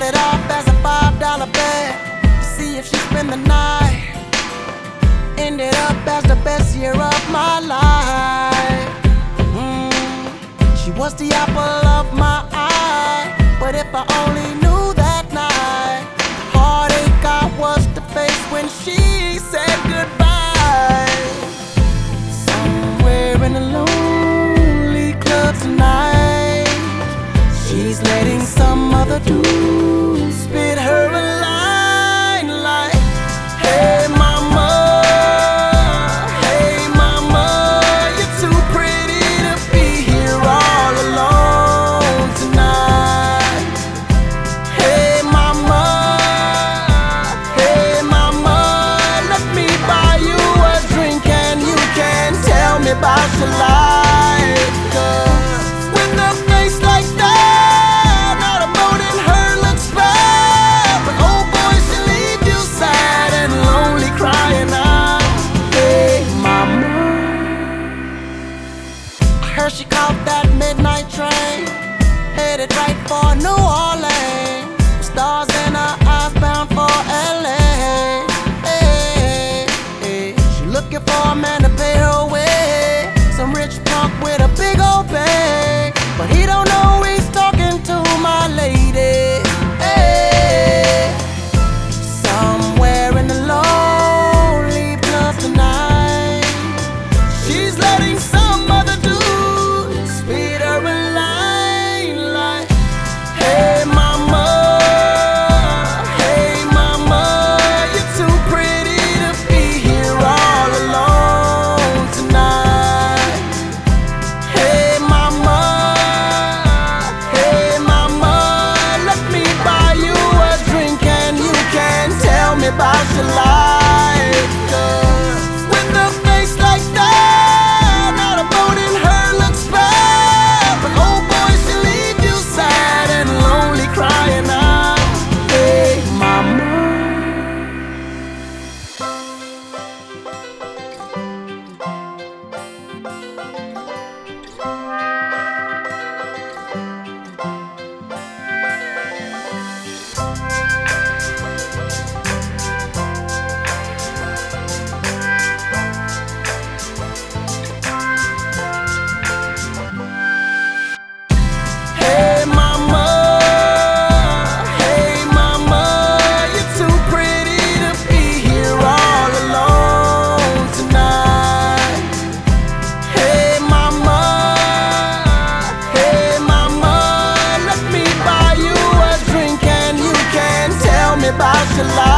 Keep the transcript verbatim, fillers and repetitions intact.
Started off as a five dollar bet to see if she'd spend the night. Ended up as the best year of my life. mm. She was the apple of my eye, but if I only knew that night, heartache I was to face when she said goodbye. Somewhere in a lonely club tonight, she's letting some other dude spit her a line like, hey mama, hey mama, you're too pretty to be here all alone tonight. Hey mama, hey mama, let me buy you a drink and you can tell me about your life. 'Cause with a face like that, not a moan in her looks bad, but oh boy, she leave you sad and lonely crying out. Hey mama, I heard she caught that midnight train, headed right for New Orleans, with stars in her eyes, bound for L A. Hey, hey, she looking for a man to pay her way, some rich punk with a big old bag, but he don't know he's talking to my lady. Hey, somewhere in the lonely club tonight, she's letting some other dude spit her a line like, hey mama, hey mama, you're too pretty to be here all alone tonight. Hey mama, hey mama, let me buy you a drink and you can tell me about your life. 'Cause with a face like that, not a bone in her looks bad, but oh boy, she leave you sad and lonely crying out. Hey mama. Hey mama, hey mama, you're too pretty to be here all alone tonight. Hey mama, hey mama, let me buy you a drink and you can tell me about your life.